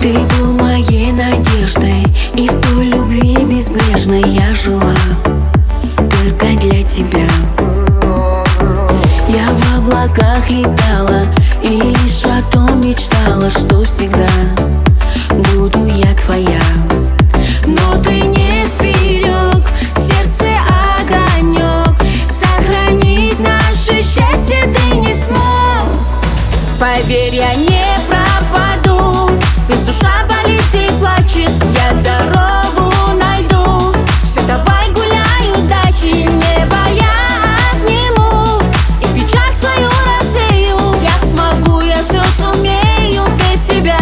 Ты был моей надеждой, и в той любви безбрежной я жила только для тебя. Я в облаках летала и лишь о том мечтала, что всегда буду я твоя. Но ты не сберег сердце огонек, сохранить наше счастье ты не смог. Поверь, я не пропаду, пусть душа болит и плачет, я дорогу найду. Все, давай гуляй, удачи, небо я обниму и печаль свою рассею. Я смогу, я все сумею без тебя.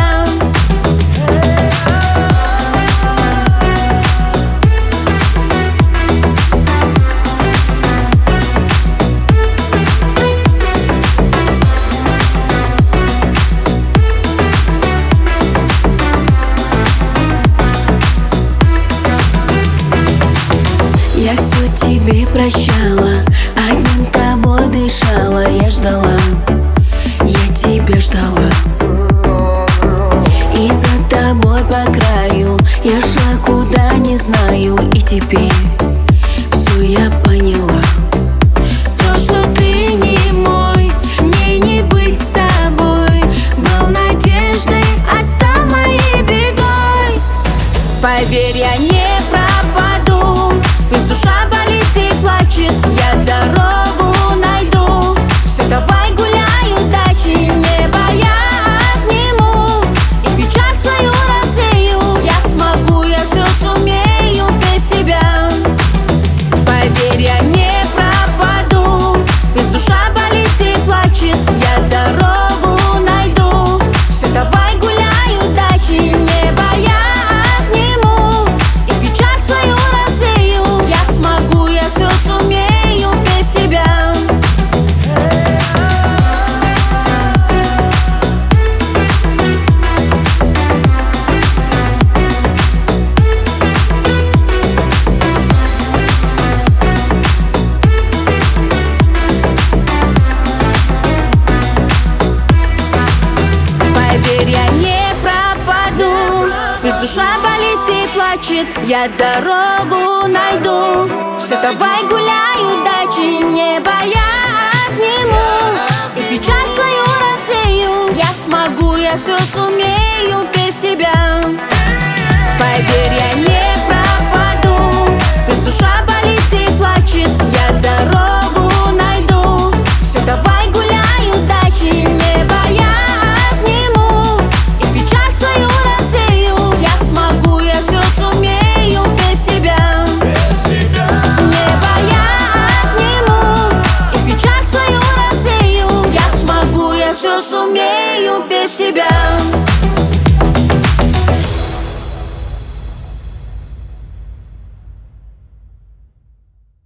Я все тебе прощала, одним тобой дышала. Я ждала, я тебя ждала, и за тобой по краю я шла куда не знаю. И теперь все я поняла. То, что ты не мой, мне не быть с тобой. Был надеждой, а стал моей бедой. Поверь, я не пропаду, пусть душа болит и плачет, я дорогу найду. Все, давай гуляй, удачи, небо я обниму и печаль свою рассею. Я смогу, я все сумею без тебя. Поверь, я не пропаду, пусть душа болит и плачет, я дорогу найду. Все, давай гуляй, удачи, небо я обниму и печаль свою рассею. Я смогу, я все сумею без тебя. Поверь, я не пропаду, пусть душа болит и плачет, я дорогу найду. Все, давай гуляй, удачи, небо я обниму и печаль свою рассею. Я смогу, я все сумею без тебя. Поверь, я не пропаду, пусть душа болит и плачет, я дорогу найду. Все, давай гуляй, удачи, небо я обниму и печаль свою рассею. Я смогу, я все сумею без тебя. Небо я обниму и печаль свою рассею. Я смогу, я все сумею без тебя.